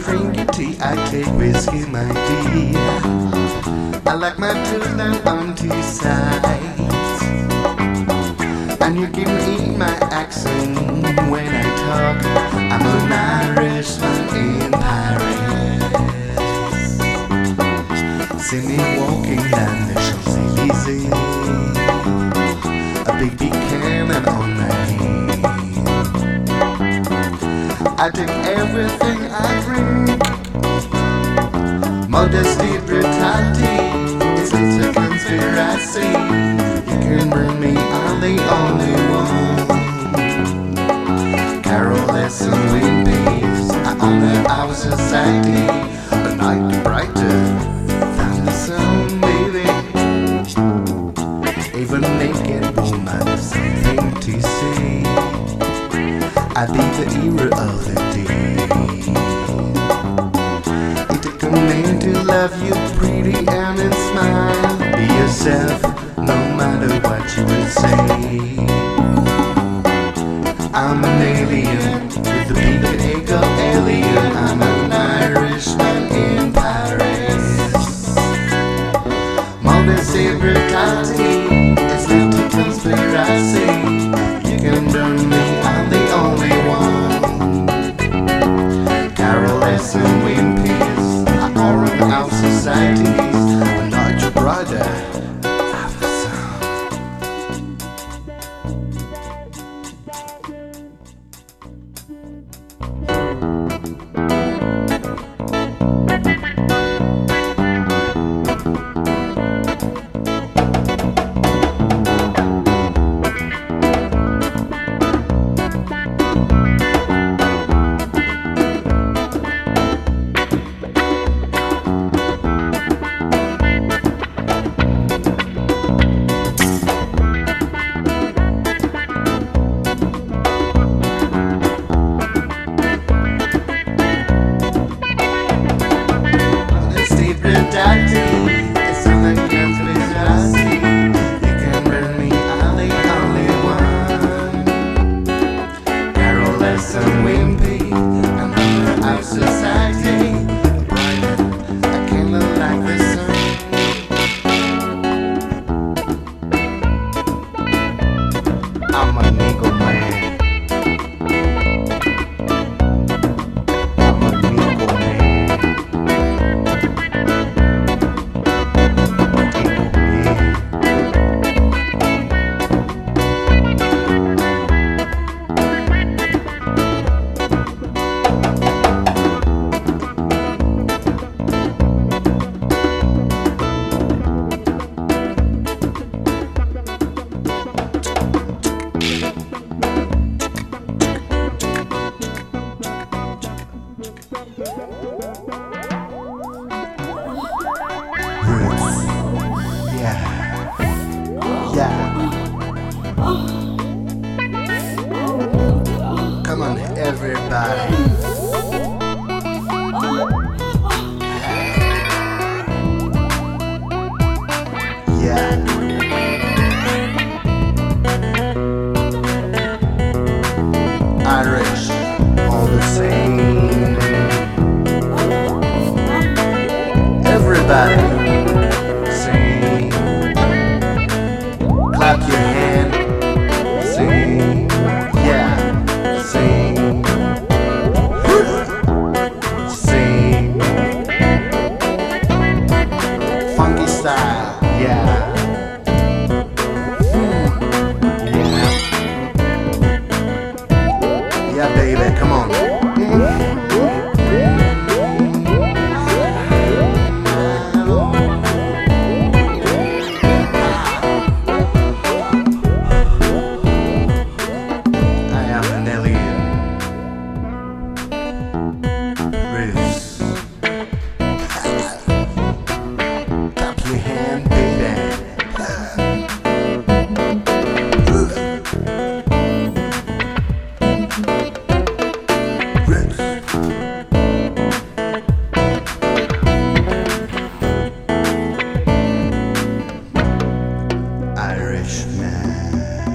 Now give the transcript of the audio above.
drinking tea, I take whiskey, my dear. I like my tooth and on two sides, and you can hear my accent when I talk. I'm an Irishman in Paris. See me walking down the Champs-Élysées, a big cannon on my knee. I take everything I drink. Modesty, brutality, it's a conspiracy. You can burn me, I'm the only one. Caroless and Wimpy's, I honor our society. A night brighter than the sun, baby. Even naked woman, something to say. I be the hero of the day. It took a man to love you pretty and then smile. Be yourself, no matter what you will say. I'm an alien with a big ego alien. I'm an Irishman in Paris. Modesty, brutality, it's not a conspiracy. You can burn me, I'm the only one. Caroless and Wimpy's are all in our societies. I'm not your brother. Have the it's not a conspiracy. You can burn me, I'm the only one. Caroless and Wimpy, I'm under our society. Brighter, I can't look like the sun. I'm a nigga man. I'm a nigga man. Yeah. Come on, everybody. Yeah. Irish, all the same. Everybody. Clap your hand, sing, yeah, sing, sing, funky style, yeah, yeah, baby, come on. Irishman.